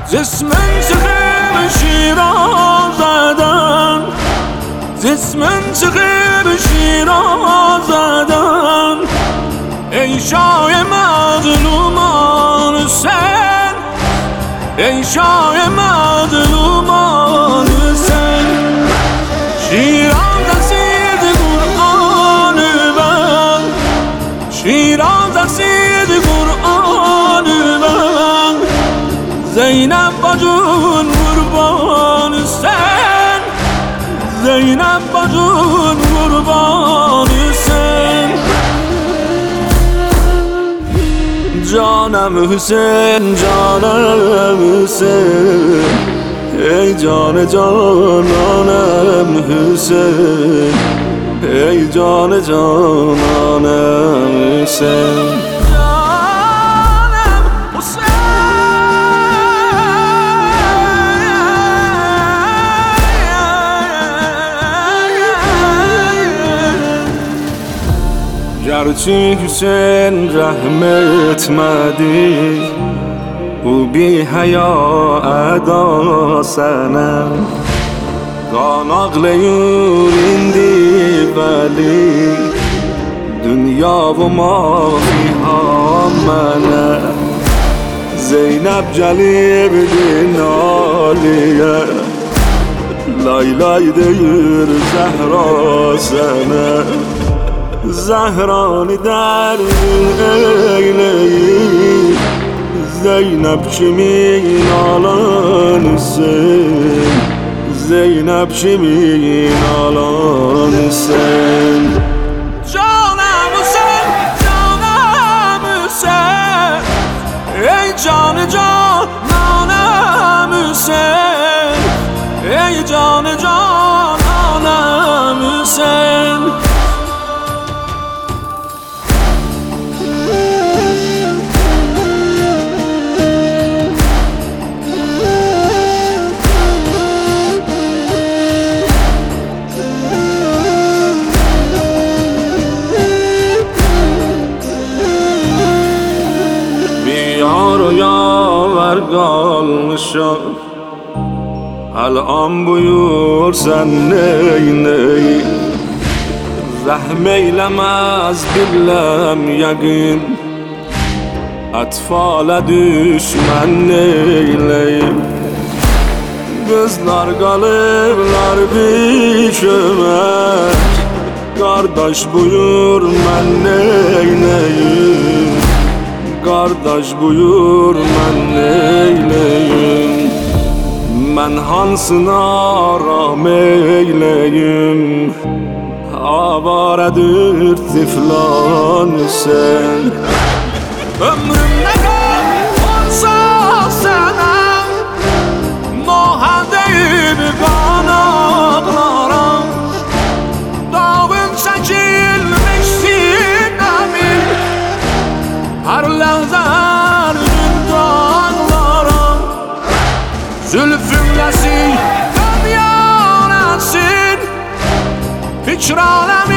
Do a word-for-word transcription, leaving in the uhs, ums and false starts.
جسمن چقدر شیرازدن جسمن چقدر شیرازدن ای شاه مظلومان سن ای شاه مظلومان سن شیراز سید قرآن من شیراز سید قرآن من زینب بجون قربان سن زینب بجون قربان سن جانم حسین جانم حسین ای جان جانانم حسین ای جان جانانم حسین گرچه حسین رحمت مدی او بی حیا ادا سنم قانقل یورindی ولی دنیا و ما فیها منه زینب جلیب دینالیه لای لای دیر زهرا سنه زهرانی در ایلی زینب چمی نالان سن زینب چمی نالان سن جانم حسین جانم حسین ای جان جانانم حسین ای جان جانانم حسین رو یاور گال شد الان buyursan ney ney Rahm eylemez bilem yakin Atfala düşman neyleyim Kızlar kalırlar bir kömek Kardeş buyur ben neyleyim Kardeş buyur mən neyleyim Mən hansına ram eyleyim Avarədir tiflan sen Ömrüm nə olsa sənə Noha deyib qanaqlaram Dağın çəkilmiş sinəmi Her lahza dağlarım Zülfümlesin, dönyanesin Fikranemi